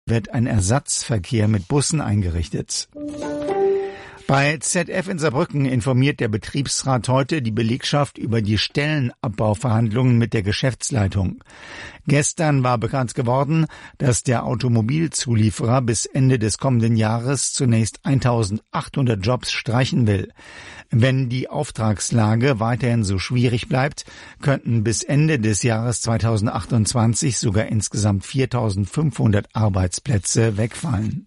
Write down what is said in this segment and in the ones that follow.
wird ein Ersatzverkehr mit Bussen eingerichtet. Bei ZF in Saarbrücken informiert der Betriebsrat heute die Belegschaft über die Stellenabbauverhandlungen mit der Geschäftsleitung. Gestern war bekannt geworden, dass der Automobilzulieferer bis Ende des kommenden Jahres zunächst 1.800 Jobs streichen will. Wenn die Auftragslage weiterhin so schwierig bleibt, könnten bis Ende des Jahres 2028 sogar insgesamt 4.500 Arbeitsplätze wegfallen.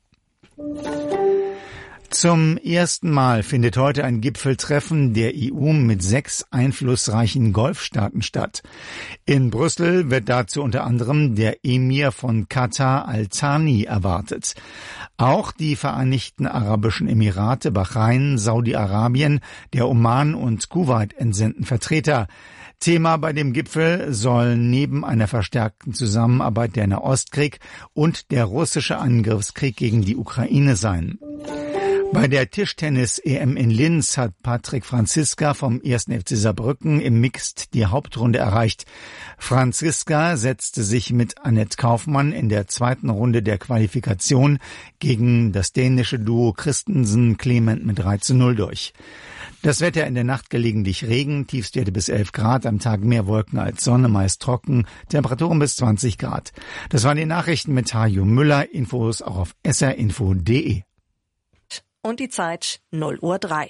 Zum ersten Mal findet heute ein Gipfeltreffen der EU mit 6 einflussreichen Golfstaaten statt. In Brüssel wird dazu unter anderem der Emir von Katar Al-Thani erwartet. Auch die Vereinigten Arabischen Emirate, Bahrain, Saudi-Arabien, der Oman und Kuwait entsenden Vertreter. Thema bei dem Gipfel soll neben einer verstärkten Zusammenarbeit der Nahostkrieg und der russische Angriffskrieg gegen die Ukraine sein. Bei der Tischtennis-EM in Linz hat Patrick Franziska vom 1. FC Saarbrücken im Mixed die Hauptrunde erreicht. Franziska setzte sich mit Annette Kaufmann in der zweiten Runde der Qualifikation gegen das dänische Duo Christensen-Clement mit 3:0 durch. Das Wetter in der Nacht gelegentlich Regen, Tiefstwerte bis 11 Grad, am Tag mehr Wolken als Sonne, meist trocken, Temperaturen bis 20 Grad. Das waren die Nachrichten mit Hajo Müller, Infos auch auf srinfo.de. Und die Zeit 0:03.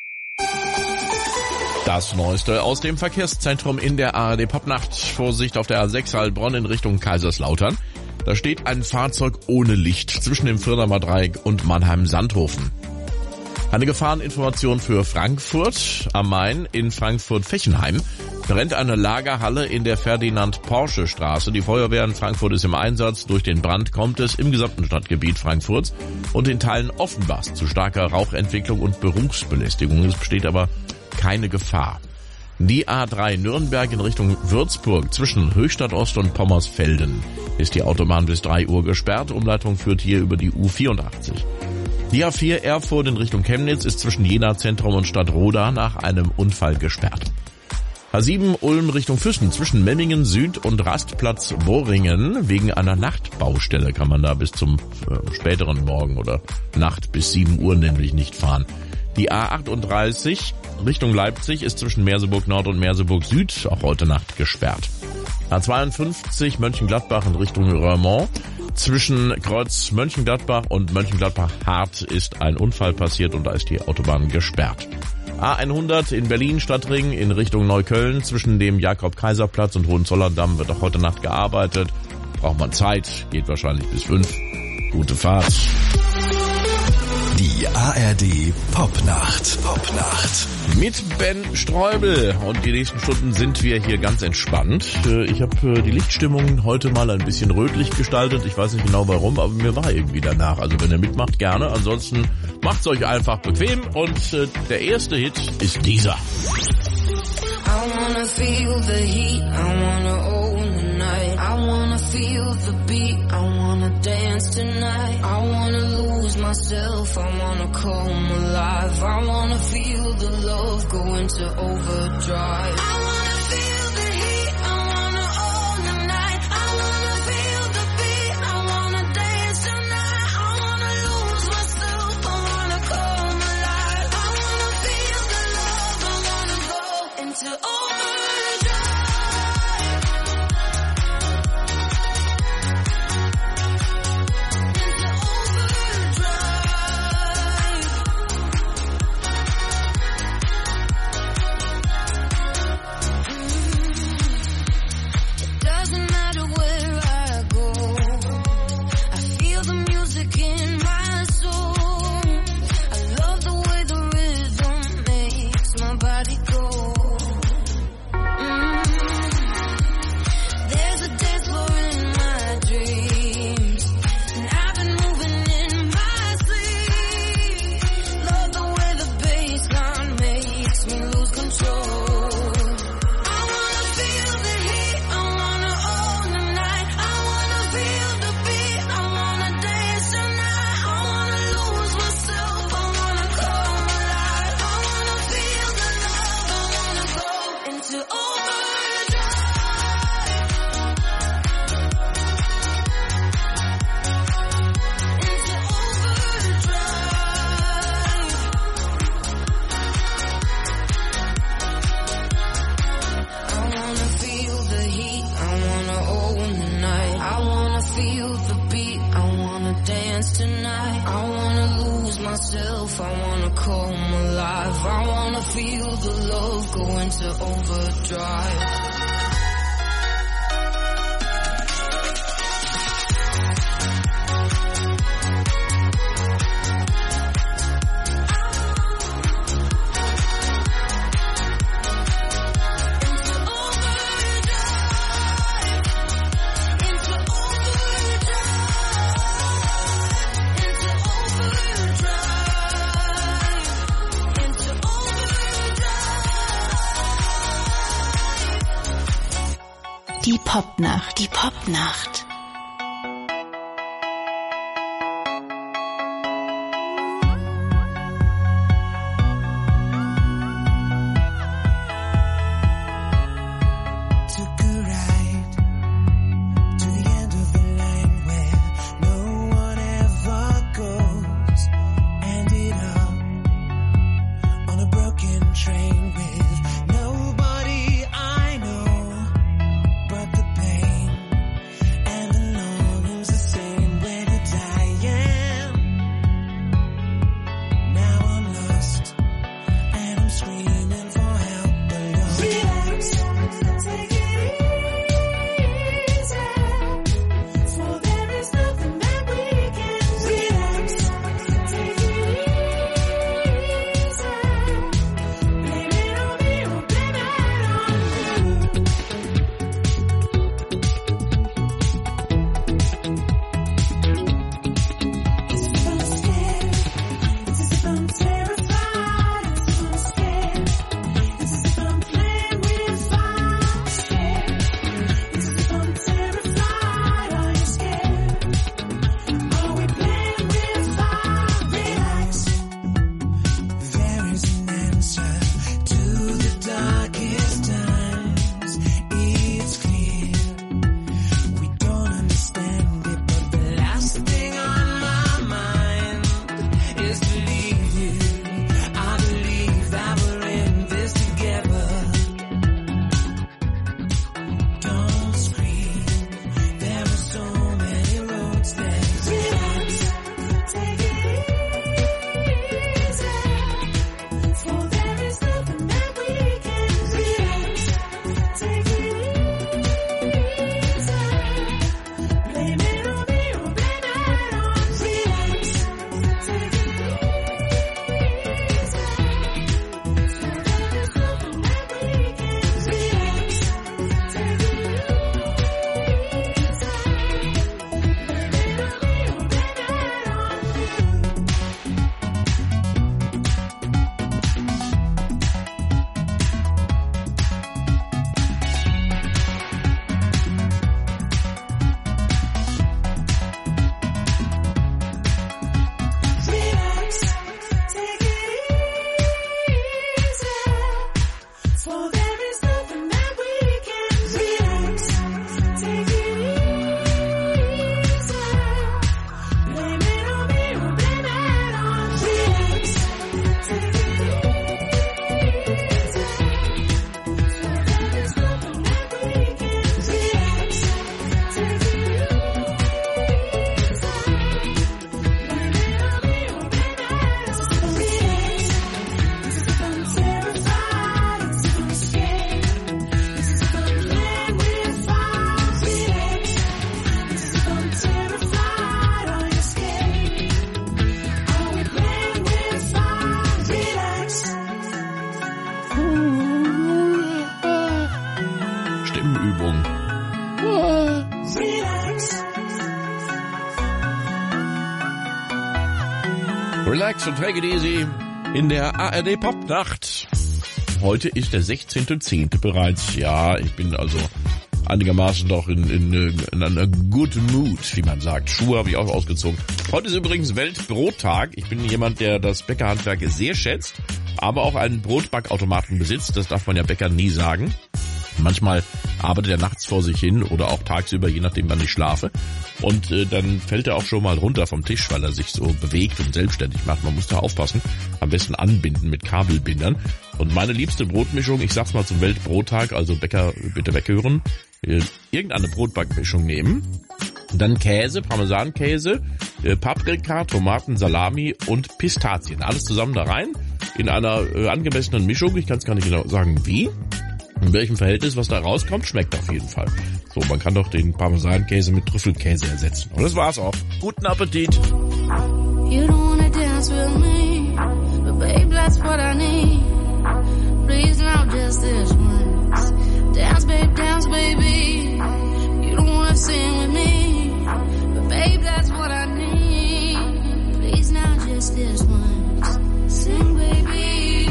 Das Neueste aus dem Verkehrszentrum in der ARD Popnacht. Vorsicht auf der A6 Heilbronn in Richtung Kaiserslautern. Da steht ein Fahrzeug ohne Licht zwischen dem Firdamer Dreieck und Mannheim-Sandhofen. Eine Gefahreninformation für Frankfurt am Main in Frankfurt-Fechenheim. Brennt eine Lagerhalle in der Ferdinand-Porsche-Straße. Die Feuerwehr in Frankfurt ist im Einsatz. Durch den Brand kommt es im gesamten Stadtgebiet Frankfurts und in Teilen Offenbachs zu starker Rauchentwicklung und Berufsbelästigung. Es besteht aber keine Gefahr. Die A3 Nürnberg in Richtung Würzburg zwischen Höchstadt Ost und Pommersfelden ist die Autobahn bis 3 Uhr gesperrt. Umleitung führt hier über die U84. Die A4 Erfurt in Richtung Chemnitz ist zwischen Jena Zentrum und Stadtroda nach einem Unfall gesperrt. A7 Ulm Richtung Füssen zwischen Memmingen Süd und Rastplatz Boringen. Wegen einer Nachtbaustelle kann man da bis zum späteren Morgen oder Nacht bis 7 Uhr nämlich nicht fahren. Die A38 Richtung Leipzig ist zwischen Merseburg Nord und Merseburg Süd auch heute Nacht gesperrt. A52 Mönchengladbach in Richtung Roermond. Zwischen Kreuz Mönchengladbach und Mönchengladbach-Hart ist ein Unfall passiert und da ist die Autobahn gesperrt. A100 in Berlin Stadtring in Richtung Neukölln zwischen dem Jakob-Kaiser-Platz und Hohenzollern-Damm wird auch heute Nacht gearbeitet. Braucht man Zeit, geht wahrscheinlich bis 5. Gute Fahrt. Die ARD Popnacht. Mit Ben Streubel und die nächsten Stunden sind wir hier ganz entspannt. Ich habe die Lichtstimmung heute mal ein bisschen rötlich gestaltet. Ich weiß nicht genau warum, aber mir war irgendwie danach. Also wenn ihr mitmacht, gerne. Ansonsten macht's euch einfach bequem und der erste Hit ist dieser. I wanna feel the heat, I wanna own the night. I wanna feel the beat, I wanna dance tonight. I wanna lose myself, I wanna come alive. I wanna feel the love go into overdrive. I wanna feel the heat, I wanna own the night. I wanna feel the beat, I wanna dance tonight. I wanna lose myself, I wanna come alive. I wanna feel the love, I wanna go into overdrive. feel the love go into overdrive. Die Popnacht, die Popnacht. Relax und take it easy in der ARD Popnacht. Heute ist der 16.10. bereits. Ja, ich bin also einigermaßen doch in einer good mood, wie man sagt. Schuhe habe ich auch ausgezogen. Heute ist übrigens Weltbrottag. Ich bin jemand, der das Bäckerhandwerk sehr schätzt, aber auch einen Brotbackautomaten besitzt. Das darf man ja Bäckern nie sagen. Manchmal arbeitet er nachts vor sich hin oder auch tagsüber, je nachdem wann ich schlafe. Und dann fällt er auch schon mal runter vom Tisch, weil er sich so bewegt und selbstständig macht. Man muss da aufpassen. Am besten anbinden mit Kabelbindern. Und meine liebste Brotmischung, ich sag's mal zum Weltbrottag, also Bäcker bitte weghören, irgendeine Brotbackmischung nehmen. Dann Käse, Parmesankäse, Paprika, Tomaten, Salami und Pistazien. Alles zusammen da rein. in einer angemessenen Mischung. Ich kann es gar nicht genau sagen, wie. In welchem Verhältnis, was da rauskommt, schmeckt auf jeden Fall. So, man kann doch den Parmesankäse mit Trüffelkäse ersetzen. Und das war's auch. Guten Appetit! You don't wanna dance with me, but babe, that's what I need. Please now, just this once. Dance, baby. You don't wanna sing with me, but babe, that's what I need. Please now, just this once. Sing, baby.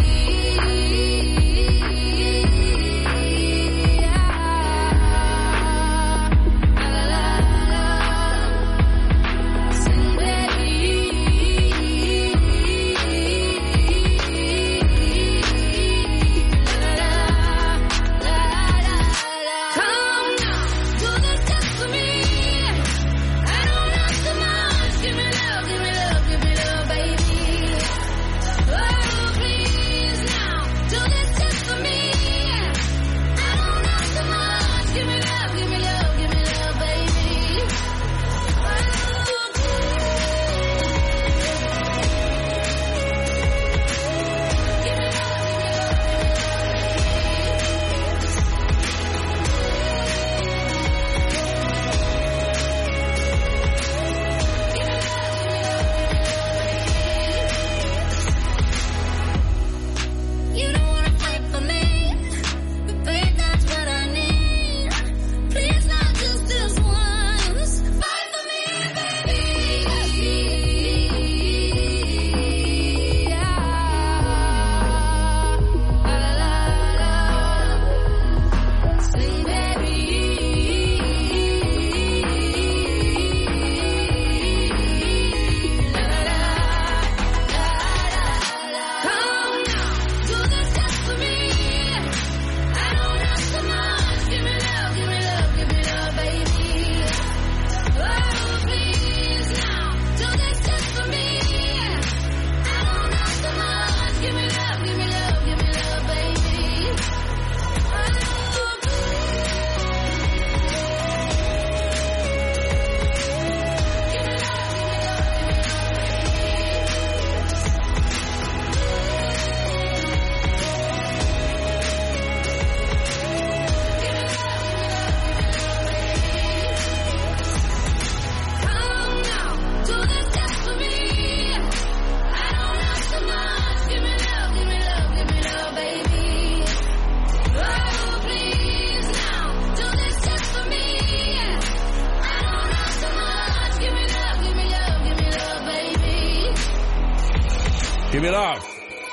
Give it up.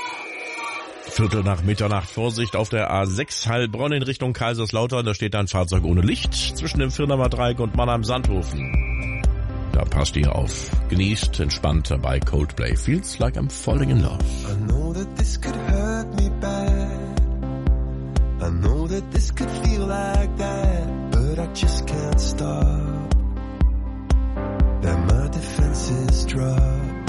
Viertel nach Mitternacht, Vorsicht auf der A6 Heilbronn in Richtung Kaiserslautern. Da steht ein Fahrzeug ohne Licht zwischen dem Firnamer Dreieck und Mannheim-Sandhofen. Da passt ihr auf. Genießt entspannt dabei Coldplay. Feels like I'm falling in love. I know that this could hurt me bad. I know that this could feel like that. But I just can't stop. That my defenses drop.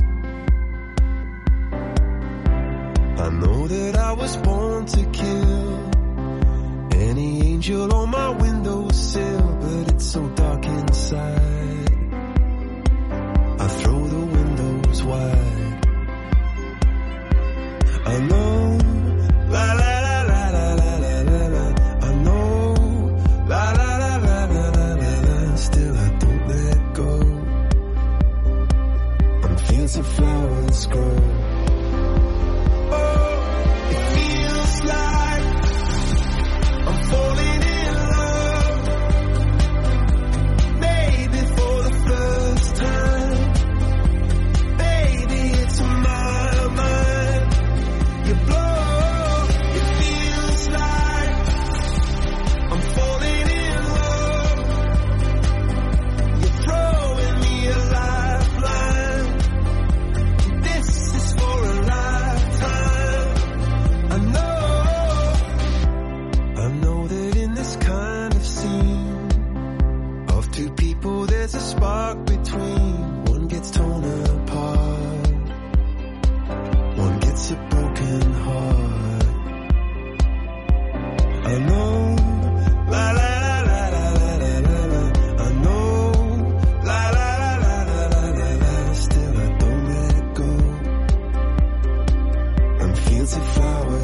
I know that I was born to kill any angel on my windowsill, but it's so dark inside. I throw the windows wide. I know, la la la la la la la la la. I know, la la la la la la la la. Still I don't let go. On fields of flowers grow. Falling in love, maybe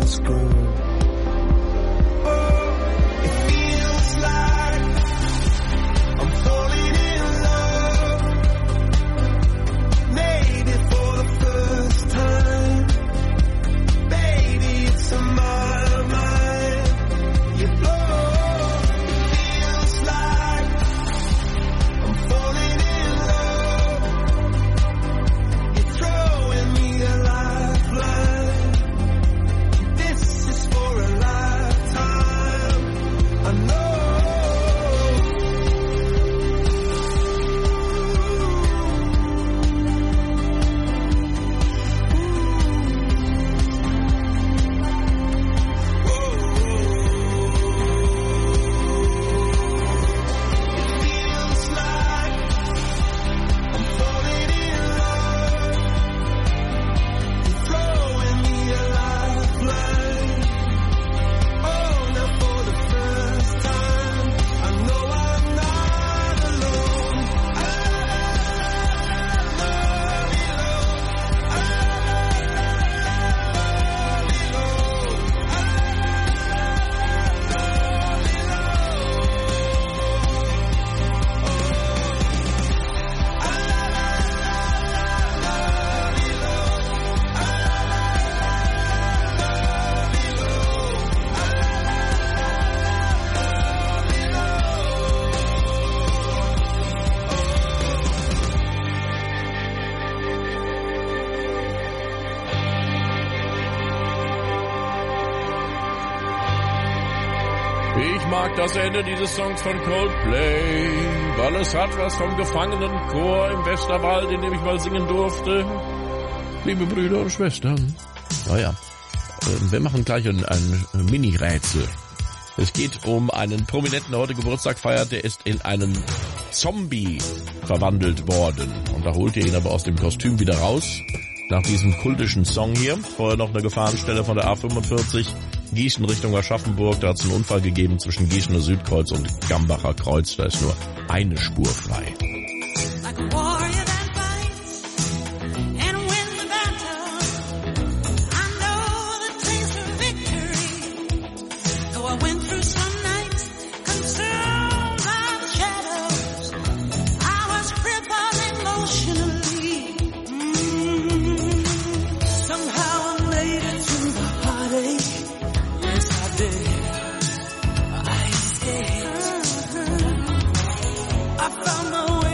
this girl. Oh, it feels like I'm falling in love. Maybe for the first time. Baby, it's in my mind. You blow. It feels like I'm falling in love. You're throwing me a lifeline. This is for a lifetime. I know. Feels like I'm falling in love. You're throwing me a lifeline. Oh, now for the first time, I know I'm not alone. I love you, Ich mag das Ende dieses Songs von Coldplay, weil es hat was vom Gefangenenchor im Westerwald, in dem ich mal singen durfte. Liebe Brüder und Schwestern. Naja, wir machen gleich ein Mini-Rätsel. Es geht um einen Prominenten, der heute Geburtstag feiert, der ist in einen Zombie verwandelt worden. Und da holt ihr ihn aber aus dem Kostüm wieder raus, nach diesem kultischen Song hier. Vorher noch eine Gefahrenstelle von der A45. Gießen Richtung Aschaffenburg, da hat es einen Unfall gegeben zwischen Gießener Südkreuz und Gambacher Kreuz, da ist nur eine Spur frei. Like a warrior that fights and wins the battle. I know the taste of victory. Though I went through some nights consumed by the shadows, I was crippled emotionally. Somehow I made it through the heartache. Yes, I did. I escaped. I found my way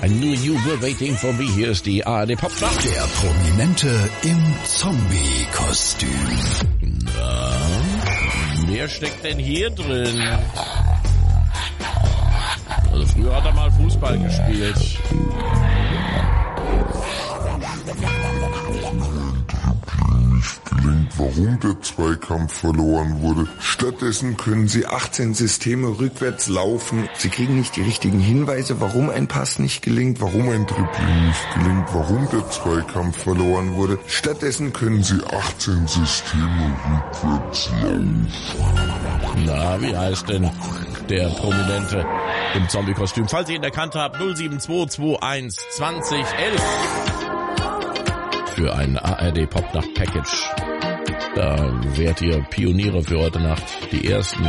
I knew you were waiting for me. Hier ist die ARD Popnacht. Der Prominente im Zombie-Kostüm. Na, wer steckt denn hier drin? Also früher hat er mal Fußball gespielt. Warum der Zweikampf verloren wurde. Stattdessen können sie 18 Systeme rückwärts laufen. Sie kriegen nicht die richtigen Hinweise, warum ein Pass nicht gelingt, warum ein Dribbling nicht gelingt, warum der Zweikampf verloren wurde. Stattdessen können sie 18 Systeme rückwärts laufen. Na, wie heißt denn der Prominente im Zombie-Kostüm? Falls ihr ihn erkannt habt, 07221 2011 für ein ARD Popnacht-Package. Da wärt ihr Pioniere für heute Nacht, die ersten.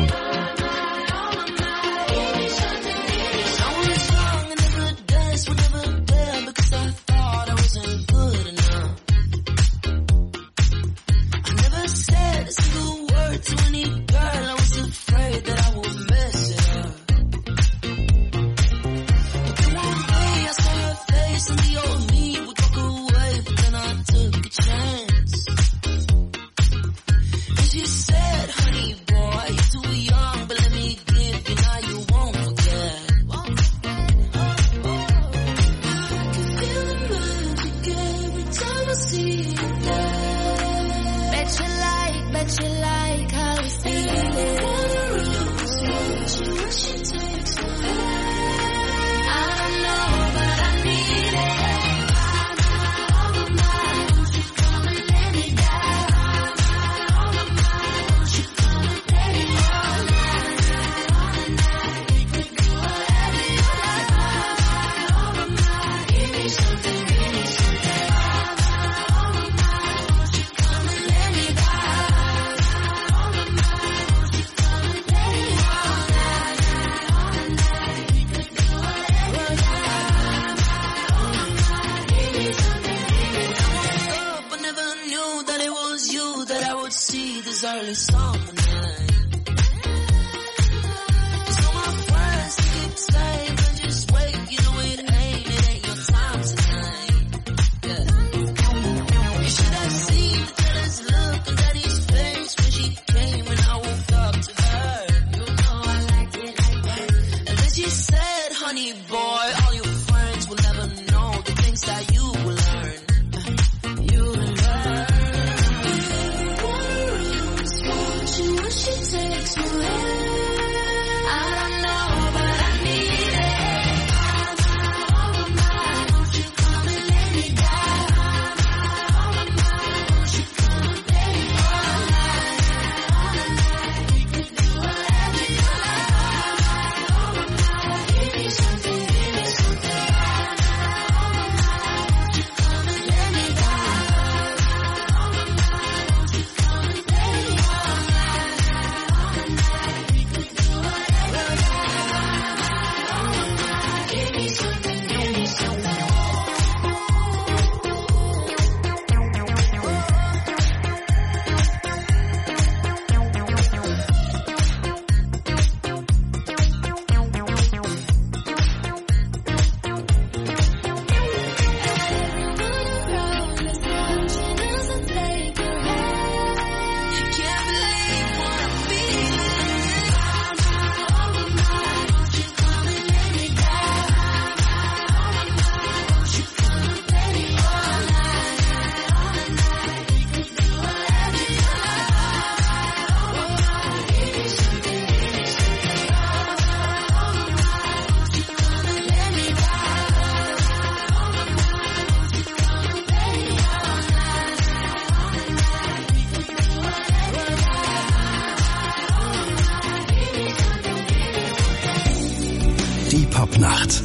Die Popnacht.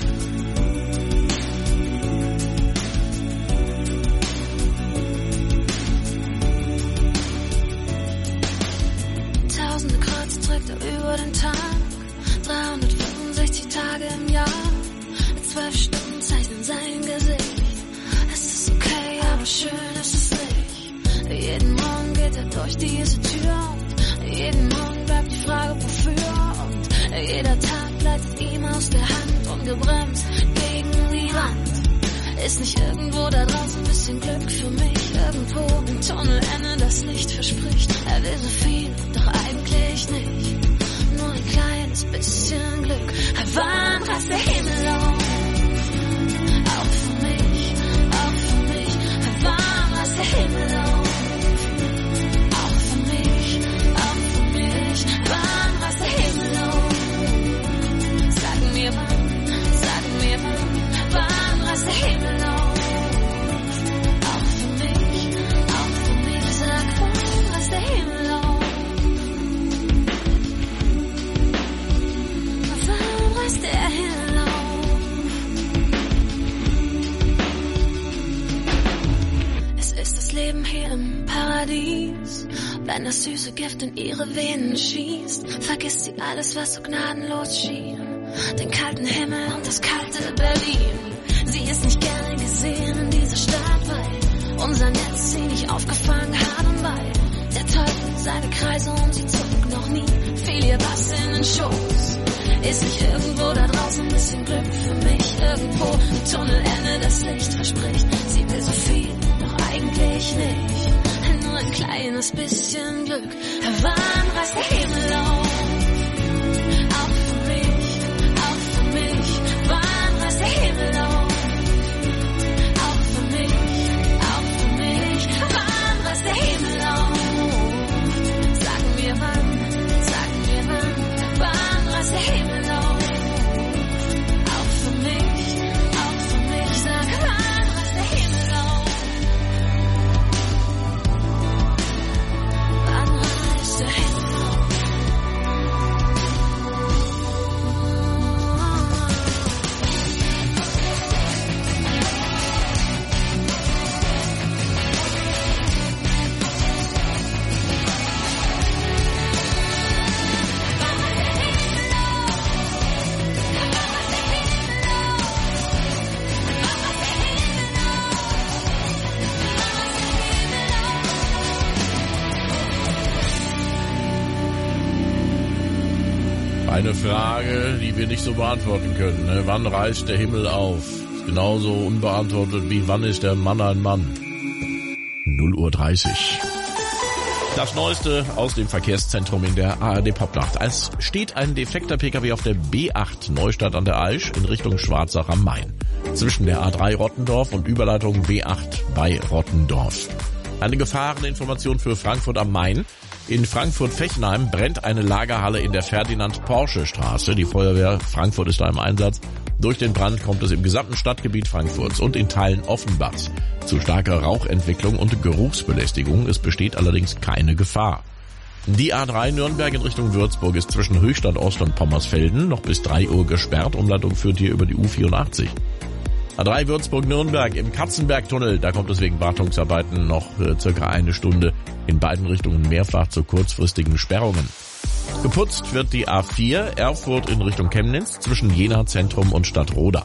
Tausende Kreuze trägt er über den Tag, 365 Tage im Jahr, 12 Stunden zeichnen sein Gesicht. Es ist okay, aber schön ist es nicht. Jeden Morgen geht er durch diese Tür und jeden Morgen bleibt die Frage, wofür. Und jeder Tag gleitet ihm aus der Hand, ungebremst gegen Ist nicht irgendwo da draußen ein bisschen Glück für mich? Irgendwo im Tunnelende das Licht verspricht. Er will so viel, doch eigentlich nicht. Nur ein kleines bisschen Glück. Wann reißt der Himmel auf? Auch für mich, auch für mich. Wann reißt der Himmel auf? Auch für mich, auch für mich. Wann reißt der Himmel auf? Sag mir wann, wann reißt der Himmel auf? Auch für mich, sag wann reißt der Himmel auf? Wann reißt der Himmel auf? Es ist das Leben hier im Paradies, wenn das süße Gift in ihre Venen schießt, vergisst sie alles, was so gnadenlos schien. Den kalten Himmel und das kalte Berlin. Sie ist nicht gerne gesehen in dieser Stadt, weil unser Netz sie nicht aufgefangen hat und weil der Teufel seine Kreise und sie zog noch nie. Fiel ihr was in den Schoß. Ist nicht irgendwo da draußen ein bisschen Glück für mich? Irgendwo im Tunnelende das Licht verspricht. Sie will so viel, doch eigentlich nicht. Nur ein kleines bisschen Glück. Wann reißt der Himmel auf? Auch für mich, auch für mich. Wann reißt der Himmel auf? Auch für mich, auch für mich. Wann reißt der Himmel auf? Sag mir wann, wann reißt der Himmel auf? Auch für mich, sag wann reißt der Himmel auf? Wann reißt der Himmel auf? Eine Frage, die wir nicht so beantworten können. Ne? Wann reißt der Himmel auf? Ist genauso unbeantwortet wie wann ist der Mann ein Mann? 0:30 Uhr. Das Neueste aus dem Verkehrszentrum in der ARD Popnacht. Es steht ein defekter Pkw auf der B8 Neustadt an der Aisch in Richtung Schwarzach am Main. Zwischen der A3 Rottendorf und Überleitung B8 bei Rottendorf. Eine Gefahreninformation für Frankfurt am Main. In Frankfurt-Fechenheim brennt eine Lagerhalle in der Ferdinand-Porsche-Straße. Die Feuerwehr Frankfurt ist da im Einsatz. Durch den Brand kommt es im gesamten Stadtgebiet Frankfurts und in Teilen Offenbachs zu starker Rauchentwicklung und Geruchsbelästigung. Es besteht allerdings keine Gefahr. Die A3 Nürnberg in Richtung Würzburg ist zwischen Höchstadt Ost und Pommersfelden noch bis 3 Uhr gesperrt. Umleitung führt hier über die U84. A3 Würzburg-Nürnberg im Katzenbergtunnel, da kommt es wegen Wartungsarbeiten noch circa eine Stunde in beiden Richtungen mehrfach zu kurzfristigen Sperrungen. Geputzt wird die A4 Erfurt in Richtung Chemnitz zwischen Jena Zentrum und Stadtroda.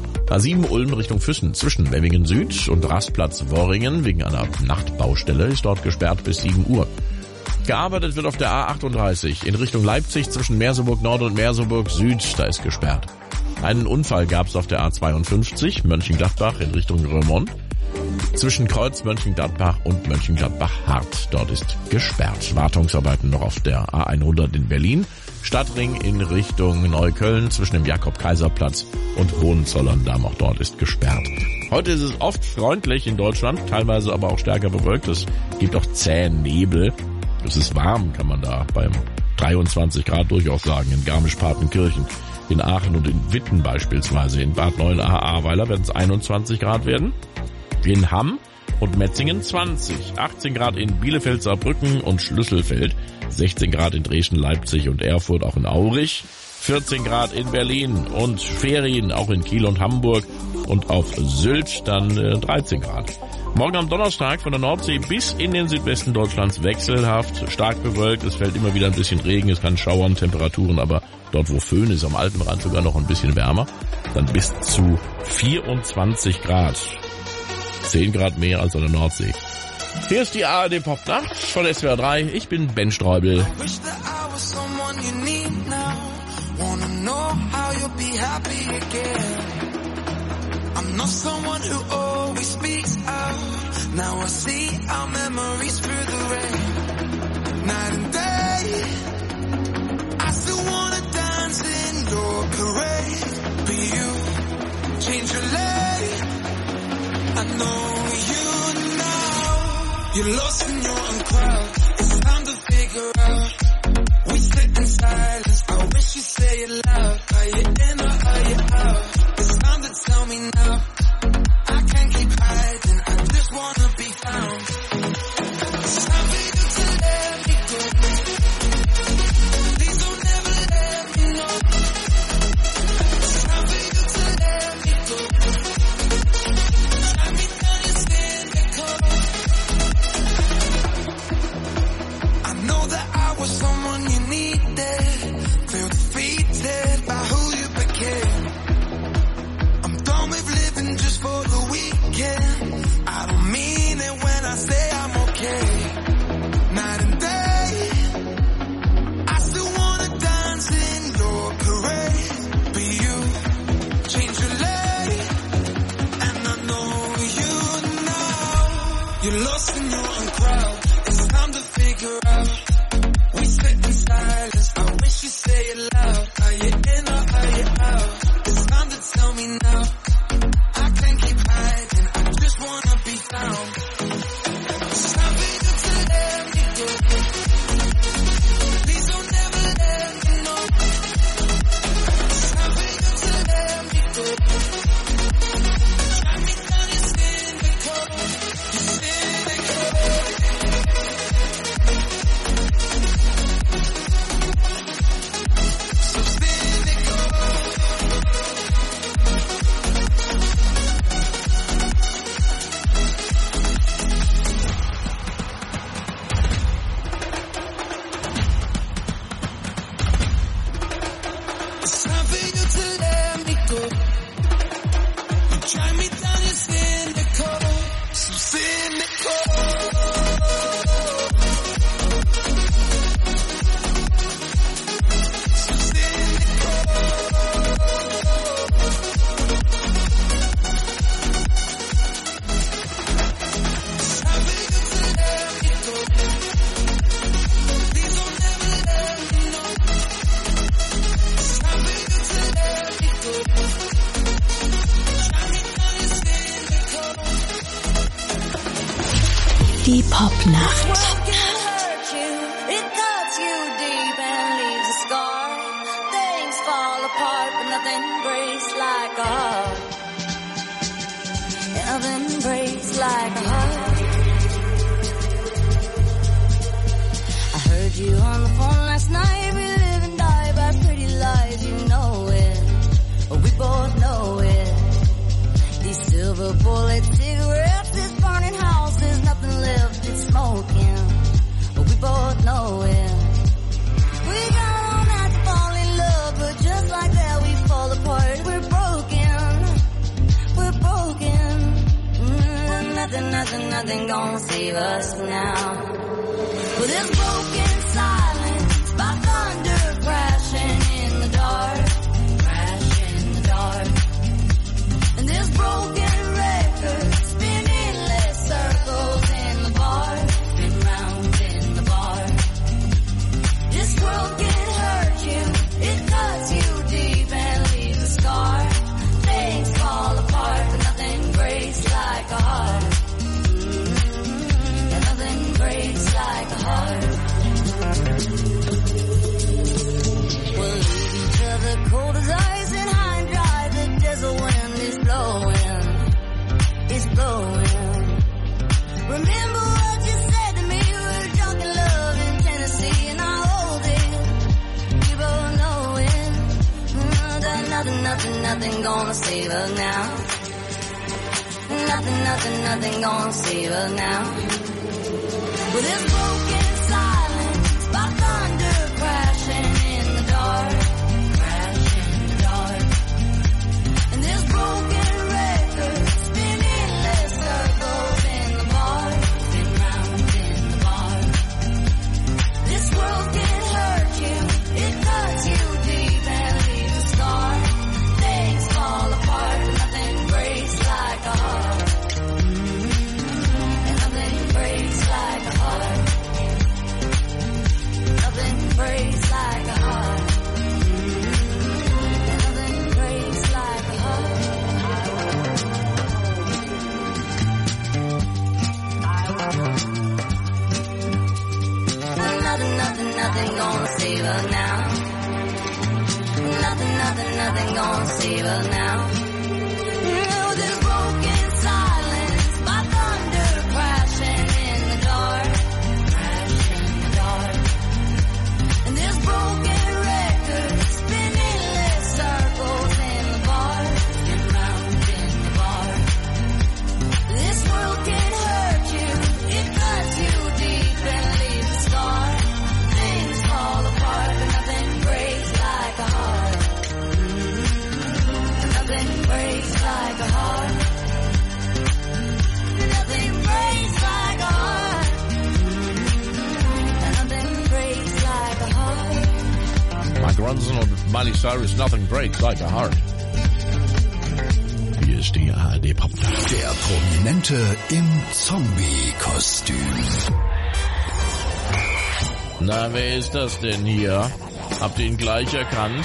A7 Ulm Richtung Füssen zwischen Memmingen Süd und Rastplatz Worringen wegen einer Nachtbaustelle ist dort gesperrt bis 7 Uhr. Gearbeitet wird auf der A38 in Richtung Leipzig zwischen Merseburg Nord und Merseburg Süd, da ist gesperrt. Einen Unfall gab es auf der A52 Mönchengladbach in Richtung Remont zwischen Kreuz Mönchengladbach und Mönchengladbach-Hart. Dort ist gesperrt. Wartungsarbeiten noch auf der A100 in Berlin. Stadtring in Richtung Neukölln zwischen dem Jakob-Kaiser-Platz und Hohenzollern-Damm. Auch dort ist gesperrt. Heute ist es oft freundlich in Deutschland, teilweise aber auch stärker bewölkt. Es gibt auch zähen Nebel. Es ist warm, kann man da beim 23 Grad durchaus sagen, in Garmisch-Partenkirchen. In Aachen und in Witten beispielsweise. In Bad Neuenahr-Ahrweiler werden es 21 Grad werden. In Hamm und Metzingen 20. 18 Grad in Bielefeld, Saarbrücken und Schlüsselfeld. 16 Grad in Dresden, Leipzig und Erfurt, auch in Aurich. 14 Grad in Berlin und Ferien, auch in Kiel und Hamburg. Und auf Sylt dann 13 Grad. Morgen am Donnerstag von der Nordsee bis in den Südwesten Deutschlands wechselhaft, stark bewölkt. Es fällt immer wieder ein bisschen Regen, es kann schauern, Temperaturen aber dort, wo Föhn ist, am Alpenrand sogar noch ein bisschen wärmer. Dann bis zu 24 Grad. 10 Grad mehr als an der Nordsee. Hier ist die ARD Popnacht von SWR 3. Ich bin Ben Streubel. I'm not someone who change your lane. I know you now. You're lost in your own crowd. It's time to figure out. We sit in silence. I wish you'd say it loud. Are you in or are you out? It's time to tell me now. I can't keep hiding. I just wanna be found. It's time for you to let me go. Please don't ever let me know. It's time for you to let me go. Drag me down your cynical. I know that I was someone you needed. Feel defeated by who you became. I'm done with living just for the weekend. I don't mean it when I say I'm okay. Night and day, I still wanna dance in your parade. But you change your lane, and I know you now. You're lost in your own crowd. It's time to figure out. We sit in silence. I wish you'd say it loud. Are you in or are you out? It's time to tell me now. I can't keep hiding. I just wanna be found. It's time for you to let me go. Please don't ever let me know. It's time for you to let me go. Drag me down your cynical. Your cynical. So cynical. It's time for you to let me go. You drive me down your cynical. So cynical. So cynical. It's time for you to let me go. Please don't ever let me know. It's time for you to let me go. Drive me down your cynical. Die Popnacht. What can hurt you? It cuts you deep and leaves a scar. Things fall apart, but nothing breaks like a heart. Nothing breaks like a heart. I heard you on the phone last night. We live and die by pretty lies, you know it. We both know it. These silver bullet cigarettes, this burning house, there's nothing left, it's smoking. We both know it. We got all night to fall in love, but just like that we fall apart. We're broken. We're broken. Nothing gonna save us now. Well, this broken silence by thunder crashing in the dark. Crashing in the dark. And this broken record spinning endless circles in the bar. Spin round in the bar. This world can hurt you. It cuts you deep and leaves a scar. Things fall apart, but nothing breaks like a heart. And nothing breaks like a heart. We'll leave each other cold as ice and high and dry. The desert wind is blowing. It's blowing. Remember what you said to me? We were drunk in love in Tennessee, and I hold it. We both know it. That nothing gonna save us now. Nothing gonna save us now. With this broken silence by thunder crashing in the dark. Crashing in the dark. And this broken record spinning endless circles in the bar. Spin round in the bar. This world can hurt you. It cuts you deep and leaves a scar. Things fall apart, but nothing breaks like a heart. And nothing breaks like a heart. gonna save us now. Oh, this broken silence, my thunder crashing in the dark, and this broken record spinning less circles in the bar, and round in the bar. This world can hurt you, it cuts you deep and leaves a scar. Things fall apart, but nothing breaks like a heart. Nothing breaks like a heart. Nothing breaks like a heart. Nothing breaks like a heart. Mark Ronson und Miley Cyrus, Nothing Breaks Like a Heart. Hier ist die ARD Popnacht. Der Prominente im Zombie-Kostüm. Na, wer ist das denn hier? Habt ihr ihn gleich erkannt?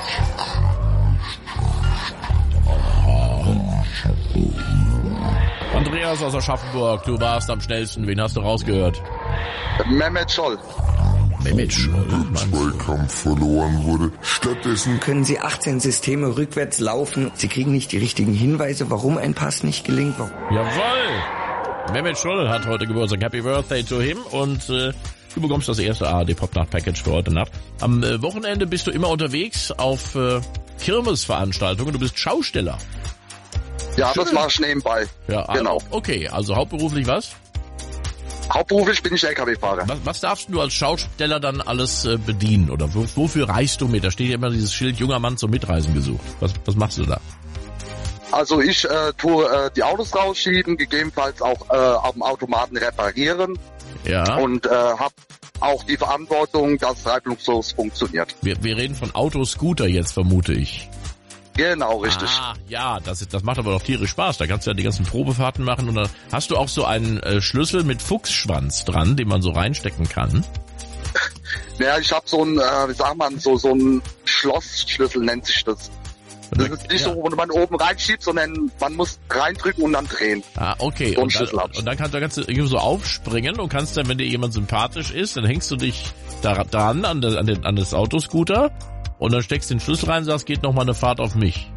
Andreas aus Aschaffenburg, du warst am schnellsten. Wen hast du rausgehört? Mehmet Scholl. Mehmet Scholl? Zweikampf verloren wurde. Stattdessen können Sie 18 Systeme rückwärts laufen. Sie kriegen nicht die richtigen Hinweise, warum ein Pass nicht gelingt. Jawohl! Mehmet Scholl hat heute Geburtstag. Happy Birthday to him. Und du bekommst das erste ARD Popnacht Package für heute Nacht. Am Wochenende bist du immer unterwegs auf Kirmesveranstaltungen. Du bist Schausteller. Ja, Schön. das mache ich nebenbei. Ja, genau. Okay, also hauptberuflich was? Hauptberuflich bin ich LKW-Fahrer. Was darfst du als Schausteller dann alles bedienen? Oder wofür reist du mit? Da steht ja immer dieses Schild, junger Mann zum Mitreisen gesucht. Was machst du da? Also ich tue die Autos rausschieben, gegebenenfalls auch am Automaten reparieren. Ja. Und habe auch die Verantwortung, dass es reibungslos funktioniert. Wir reden von Autoscooter jetzt, vermute ich. Genau, richtig. Ah, ja, das macht aber doch tierisch Spaß. Da kannst du ja die ganzen Probefahrten machen und dann hast du auch so einen Schlüssel mit Fuchsschwanz dran, den man so reinstecken kann. Ja, ich habe so ein, wie sagt man, so ein Schlossschlüssel nennt sich das. Das ist nicht so, wo man oben reinschiebt, sondern man muss reindrücken und dann drehen. Ah, okay. So und dann kannst du irgendwie so aufspringen und kannst dann, wenn dir jemand sympathisch ist, dann hängst du dich da dran an das Autoscooter und dann steckst den Schlüssel rein und sagst, geht nochmal eine Fahrt auf mich.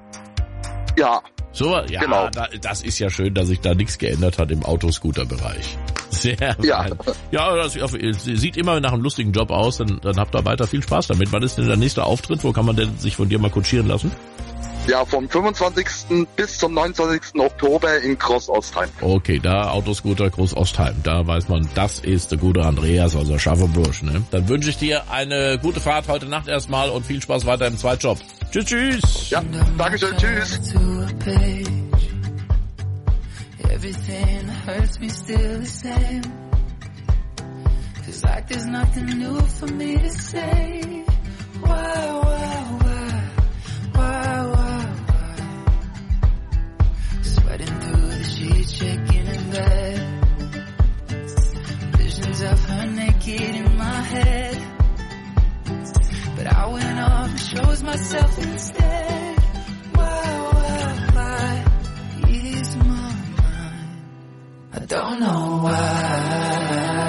Ja. So, ja, genau. Das ist ja schön, dass sich da nichts geändert hat im Autoscooter-Bereich. Sehr fein. Ja, das sieht immer nach einem lustigen Job aus, dann habt ihr weiter viel Spaß damit. Wann ist denn der nächste Auftritt? Wo kann man denn sich von dir mal kutschieren lassen? Ja, vom 25. bis zum 29. Oktober in Groß-Ostheim. Okay, da Autoscooter Groß-Ostheim. Da weiß man, das ist der gute Andreas aus Aschaffenburg. Ne? Dann wünsche ich dir eine gute Fahrt heute Nacht erstmal und viel Spaß weiter im Zweitjob. Tschüss, tschüss. Ja, Dankeschön, tschüss. Everything hurts me still the same. Feels like there's nothing new for me to say. Why? Sweating through the sheets, shaking in bed. Visions of her naked in my head. But I went off and chose myself instead. Why? Ease my mind. I don't know why.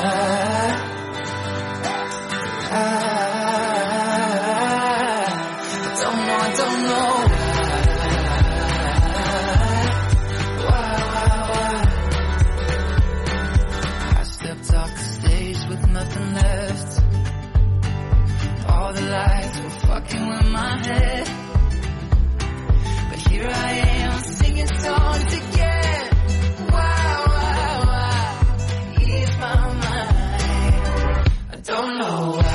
I don't know why. I stepped off the stage with nothing left. All the lights were fucking with my head. But here I am singing songs again. Why? Ease my mind. I don't know why.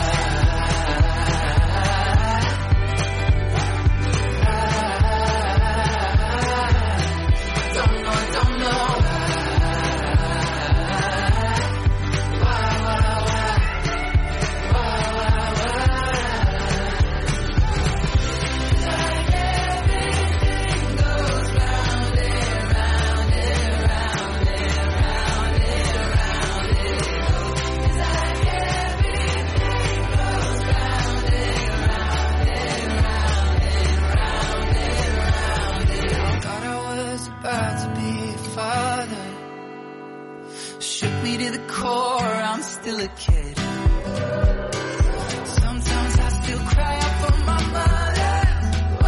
Still a kid. Sometimes I still cry out for my mother.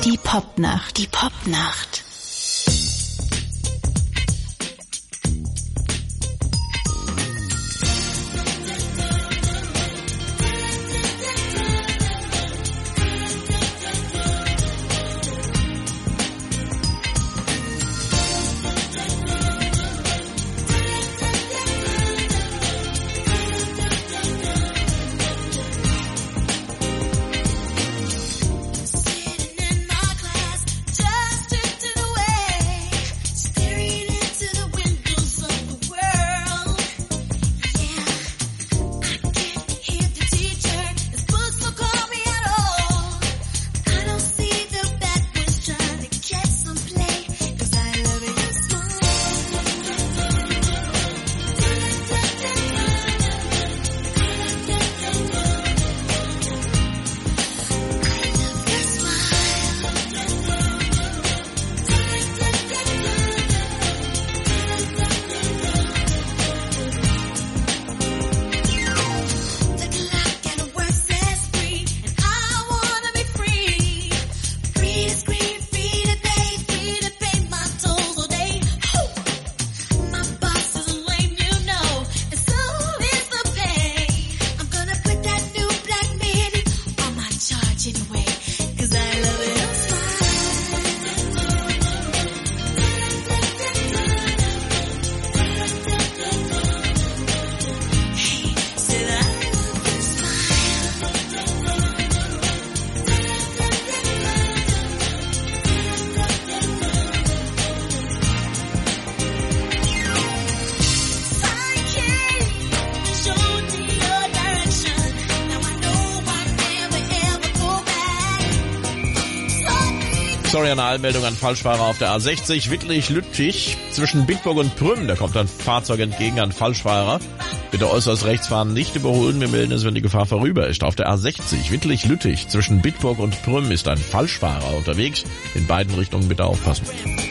Die Popnacht. Die Popnacht. Sorry, eine Eilmeldung an Falschfahrer auf der A60, Wittlich-Lüttich, zwischen Bitburg und Prüm. Da kommt ein Fahrzeug entgegen an Falschfahrer. Bitte äußerst rechts fahren, nicht überholen. Wir melden es, wenn die Gefahr vorüber ist. Auf der A60, Wittlich-Lüttich, zwischen Bitburg und Prüm ist ein Falschfahrer unterwegs. In beiden Richtungen bitte aufpassen.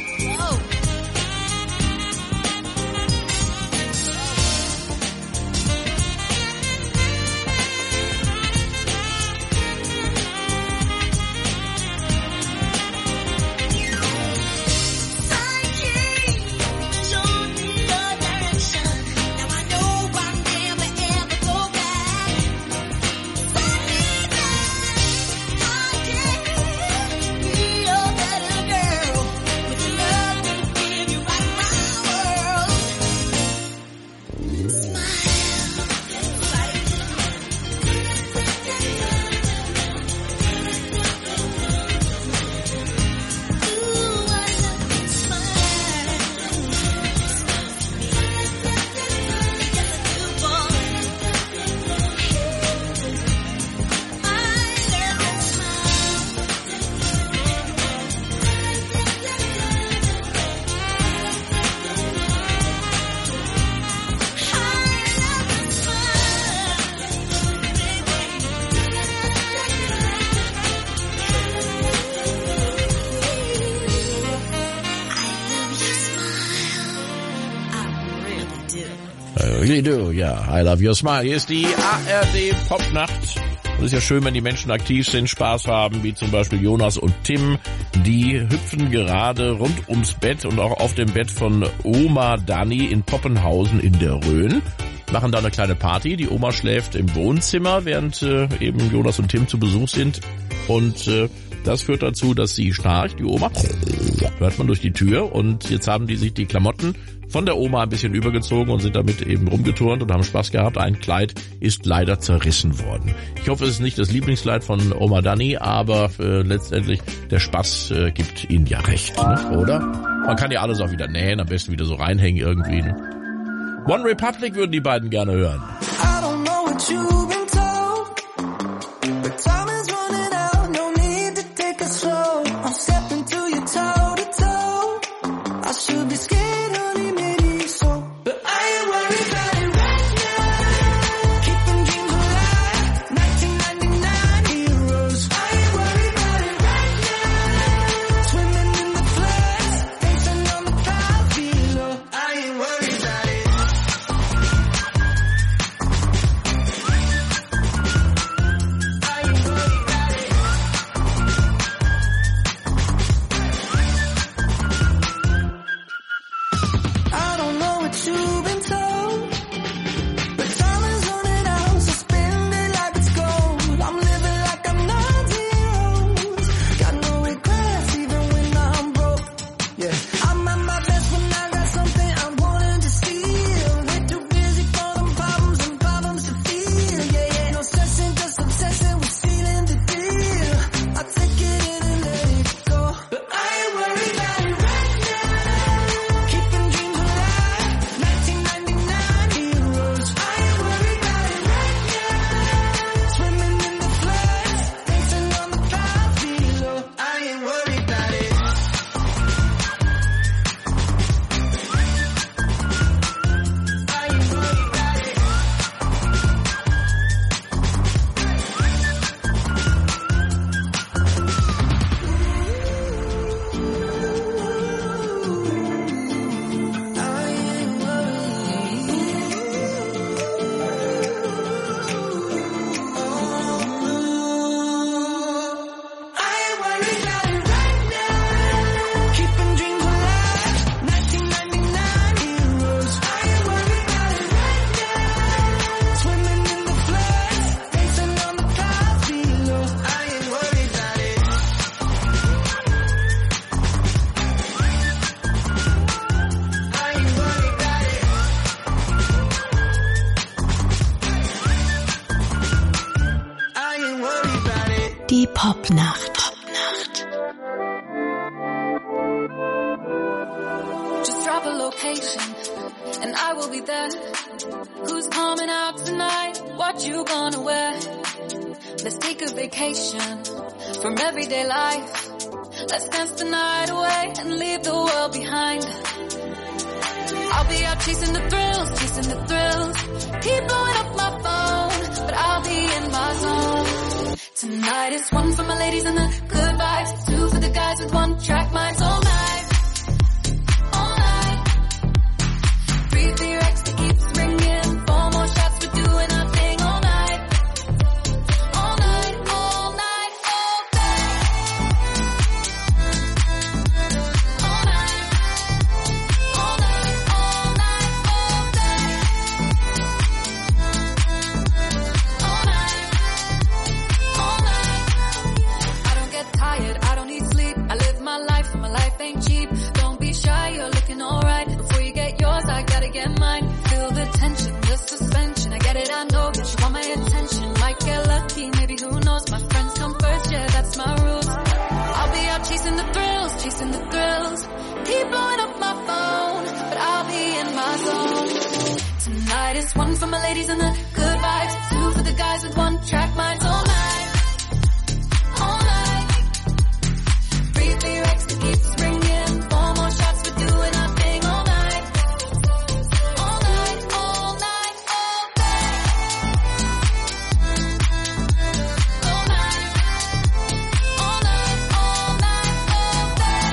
Really do, ja. I love your smile. Hier ist die ARD Popnacht. Und es ist ja schön, wenn die Menschen aktiv sind, Spaß haben, wie zum Beispiel Jonas und Tim. Die hüpfen gerade rund ums Bett und auch auf dem Bett von Oma Dani in Poppenhausen in der Rhön. Machen da eine kleine Party. Die Oma schläft im Wohnzimmer, während eben Jonas und Tim zu Besuch sind. Und das führt dazu, dass sie schnarcht, die Oma. Hört man durch die Tür. Und jetzt haben die sich die Klamotten von der Oma ein bisschen übergezogen und sind damit eben rumgeturnt und haben Spaß gehabt. Ein Kleid ist leider zerrissen worden. Ich hoffe, es ist nicht das Lieblingskleid von Oma Dani, aber letztendlich der Spaß gibt ihnen ja recht, ne? Oder? Man kann ja alles auch wieder nähen, am besten wieder so reinhängen irgendwie. Ne? One Republic würden die beiden gerne hören. I don't know what you've been told, but time is running out, no need to take it slow. I'm stepping to you toe to toe. I should be scared, honey, maybe so, but I ain't worried about it right now. Keeping dreams alive, 1999 heroes. I ain't worried about it right now. Swimming in the floods, dancing on the cloud below. I ain't worried about it. Die Popnacht. Just drop a location and I will be there. Who's coming out tonight? What you gonna wear? Let's take a vacation from everyday life. Let's dance the night away and leave the world behind. I'll be out chasing the thrills, keep blowing up my phone, but I'll be in my zone. Tonight is one for my ladies and the good vibes, two for the guys with one track minds all night. All night. 3 for your ex that keeps ringing, 4 more shots, we're doing our thing all night. All night, all night, all day. All night. All night, all night, all day. All night. All night. I don't get tired, I don't need sleep. I live my life ain't cheap. Don't be shy, you're looking alright. Before you get yours, I gotta get mine. Feel the tension, the suspension. I get it, I know that you want my attention. Might get lucky, maybe who knows. My friends come first, yeah, that's my rules. I'll be out chasing the thrills. Keep blowing up my phone, but I'll be in my zone. Tonight is one for my ladies and the good vibes, two for the guys with one track minds all night. All night. 3 for your ex that keeps ringing, 4 more shots, we're doing our thing all night. All night, all night, all day. All night. All night, all night, all day.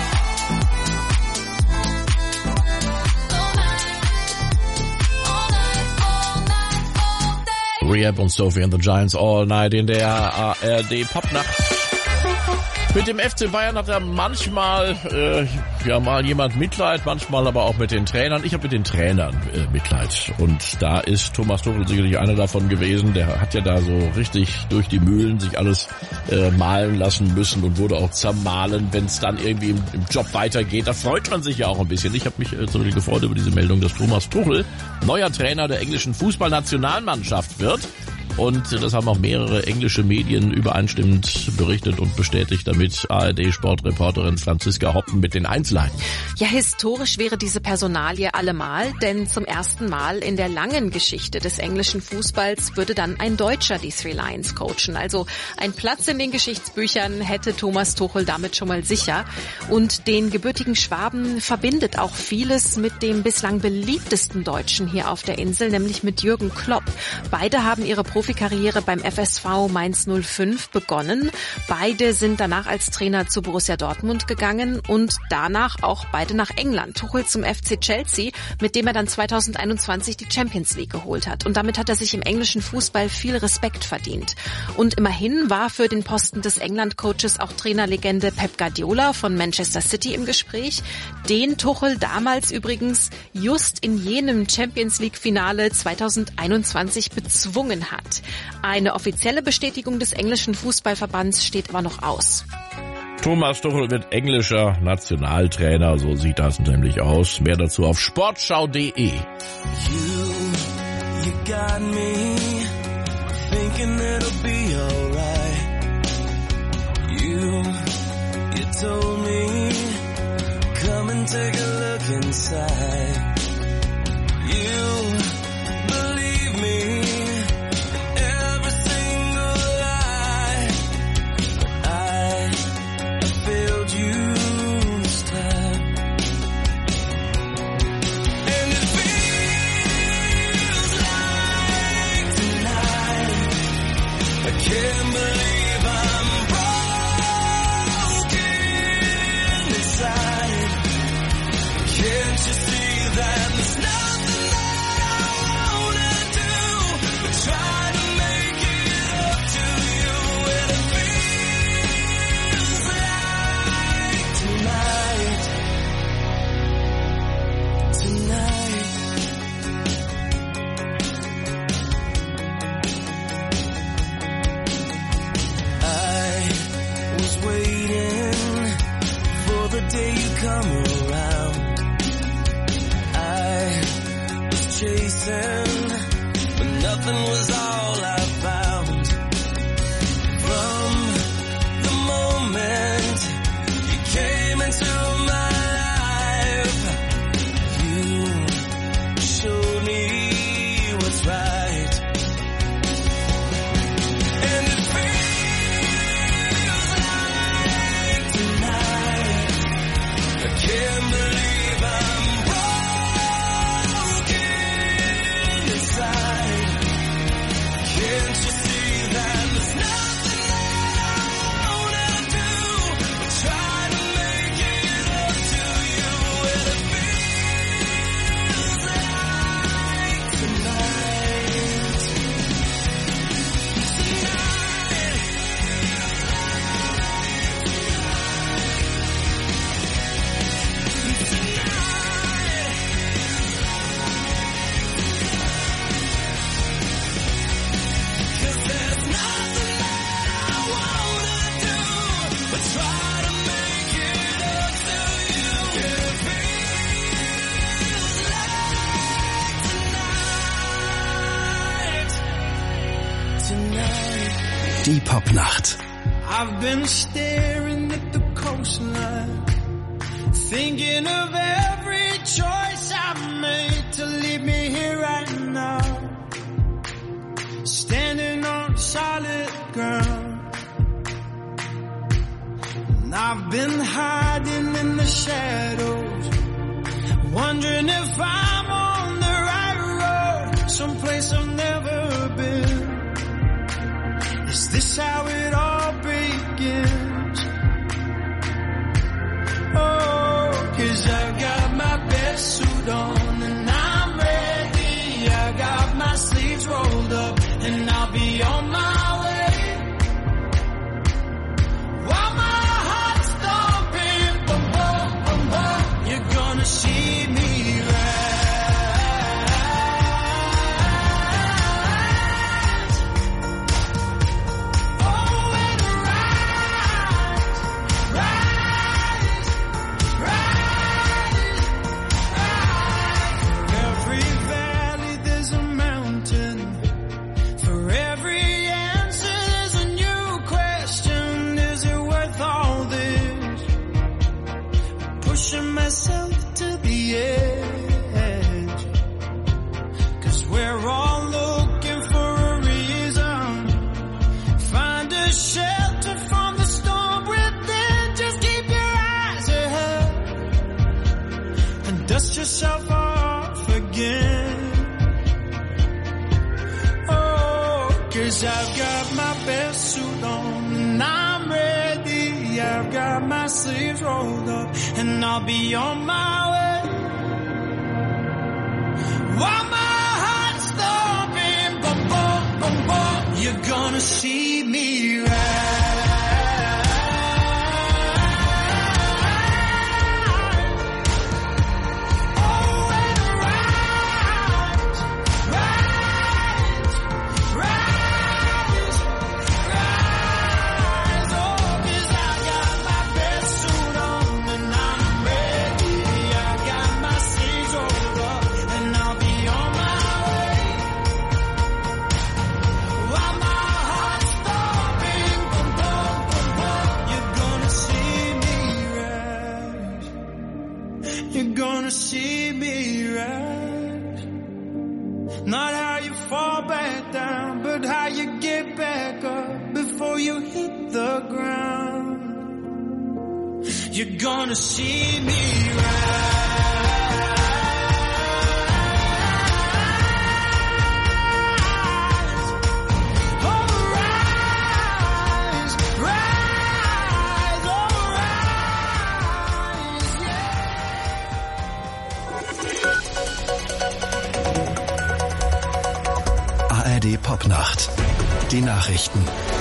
All night. All night, all night, all day. Rehab und Sophie and the Giants All Night in der ARD Popnacht. Mit dem FC Bayern hat er manchmal mal jemand Mitleid, manchmal aber auch mit den Trainern. Ich habe mit den Trainern Mitleid. Und da ist Thomas Tuchel sicherlich einer davon gewesen. Der hat ja da so richtig durch die Mühlen sich alles malen lassen müssen und wurde auch zermahlen, wenn es dann irgendwie im Job weitergeht. Da freut man sich ja auch ein bisschen. Ich habe mich zum Beispiel gefreut über diese Meldung, dass Thomas Tuchel neuer Trainer der englischen Fußballnationalmannschaft wird. Und das haben auch mehrere englische Medien übereinstimmend berichtet und bestätigt, damit ARD-Sportreporterin Franziska Hoppen mit den Einzelheiten. Ja, historisch wäre diese Personalie allemal, denn zum ersten Mal in der langen Geschichte des englischen Fußballs würde dann ein Deutscher die Three Lions coachen. Also ein Platz in den Geschichtsbüchern hätte Thomas Tuchel damit schon mal sicher. Und den gebürtigen Schwaben verbindet auch vieles mit dem bislang beliebtesten Deutschen hier auf der Insel, nämlich mit Jürgen Klopp. Beide haben ihre Profikarriere beim FSV Mainz 05 begonnen. Beide sind danach als Trainer zu Borussia Dortmund gegangen und danach auch beide nach England. Tuchel zum FC Chelsea, mit dem er dann 2021 die Champions League geholt hat. Und damit hat er sich im englischen Fußball viel Respekt verdient. Und immerhin war für den Posten des England-Coaches auch Trainerlegende Pep Guardiola von Manchester City im Gespräch, den Tuchel damals übrigens just in jenem Champions League-Finale 2021 bezwungen hat. Eine offizielle Bestätigung des englischen Fußballverbands steht aber noch aus. Thomas Tuchel wird englischer Nationaltrainer, so sieht das nämlich aus. Mehr dazu auf sportschau.de. You got me thinking it'll be alright. You told me, come and take a look inside. You believe me. Yeah. Die Popnacht. I've been staring at the coastline, thinking of every choice I've made to leave me here right now, standing on solid ground. And I've been hiding in the shadows, wondering if I'm on the right road, someplace I've never been. Is this how it all begins? Oh, 'cause I've got my best suit on and I'm ready. I got my sleeves rolled up and I'll be on my way. While my heart's thumping, boom, boom, boom, boom, you're gonna see me rise. Myself to the edge, 'cause we're all looking for a reason. Find a shelter from the storm within. Just keep your eyes ahead and dust yourself off again. Oh, 'cause I've got my best suit on and I'm ready. I've got my sleeves rolled up and I'll be on my way. While my heart's thumping, boom, boom, boom, boom, you're gonna see me rise. You're gonna see me rise. Not how you fall back down, but how you get back up before you hit the ground. You're gonna see me rise. ARD Popnacht. Die Nachrichten.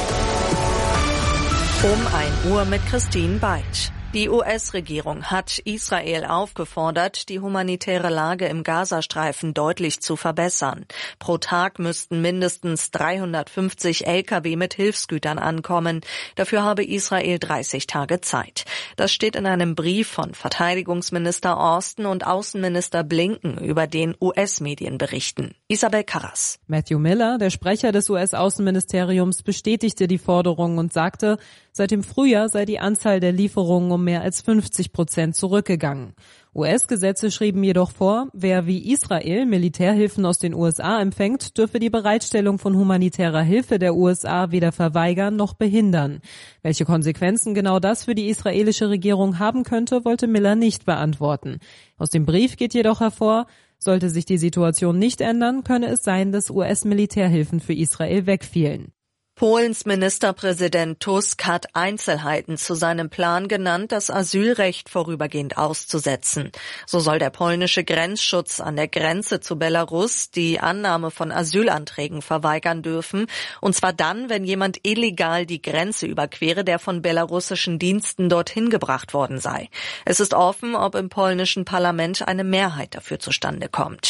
Um 1 Uhr mit Christine Beitsch. Die US-Regierung hat Israel aufgefordert, die humanitäre Lage im Gazastreifen deutlich zu verbessern. Pro Tag müssten mindestens 350 Lkw mit Hilfsgütern ankommen. Dafür habe Israel 30 Tage Zeit. Das steht in einem Brief von Verteidigungsminister Austin und Außenminister Blinken, über den US-Medien berichten. Isabel Karras. Matthew Miller, der Sprecher des US-Außenministeriums, bestätigte die Forderung und sagte, seit dem Frühjahr sei die Anzahl der Lieferungen um mehr als 50% zurückgegangen. US-Gesetze schrieben jedoch vor, wer wie Israel Militärhilfen aus den USA empfängt, dürfe die Bereitstellung von humanitärer Hilfe der USA weder verweigern noch behindern. Welche Konsequenzen genau das für die israelische Regierung haben könnte, wollte Miller nicht beantworten. Aus dem Brief geht jedoch hervor, sollte sich die Situation nicht ändern, könne es sein, dass US-Militärhilfen für Israel wegfielen. Polens Ministerpräsident Tusk hat Einzelheiten zu seinem Plan genannt, das Asylrecht vorübergehend auszusetzen. So soll der polnische Grenzschutz an der Grenze zu Belarus die Annahme von Asylanträgen verweigern dürfen, und zwar dann, wenn jemand illegal die Grenze überquere, der von belarussischen Diensten dorthin gebracht worden sei. Es ist offen, ob im polnischen Parlament eine Mehrheit dafür zustande kommt.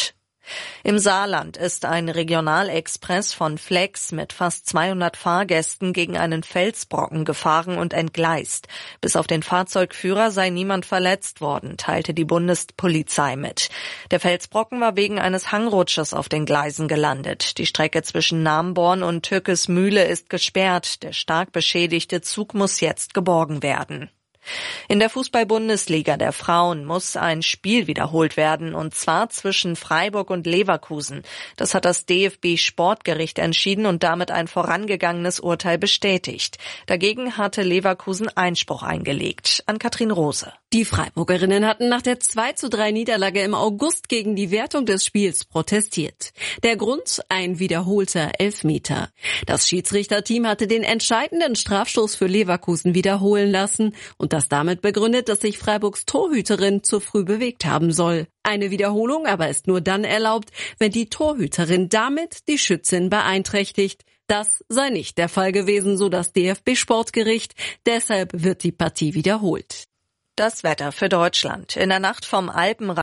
Im Saarland ist ein Regionalexpress von Flex mit fast 200 Fahrgästen gegen einen Felsbrocken gefahren und entgleist. Bis auf den Fahrzeugführer sei niemand verletzt worden, teilte die Bundespolizei mit. Der Felsbrocken war wegen eines Hangrutsches auf den Gleisen gelandet. Die Strecke zwischen Namborn und Türkesmühle ist gesperrt. Der stark beschädigte Zug muss jetzt geborgen werden. In der Fußball-Bundesliga der Frauen muss ein Spiel wiederholt werden, und zwar zwischen Freiburg und Leverkusen. Das hat das DFB-Sportgericht entschieden und damit ein vorangegangenes Urteil bestätigt. Dagegen hatte Leverkusen Einspruch eingelegt. Ann-Kathrin Rose. Die Freiburgerinnen hatten nach der 2:3-Niederlage im August gegen die Wertung des Spiels protestiert. Der Grund: ein wiederholter Elfmeter. Das Schiedsrichterteam hatte den entscheidenden Strafstoß für Leverkusen wiederholen lassen und das damit begründet, dass sich Freiburgs Torhüterin zu früh bewegt haben soll. Eine Wiederholung aber ist nur dann erlaubt, wenn die Torhüterin damit die Schützin beeinträchtigt. Das sei nicht der Fall gewesen, so das DFB-Sportgericht. Deshalb wird die Partie wiederholt. Das Wetter für Deutschland. In der Nacht vom Alpenrand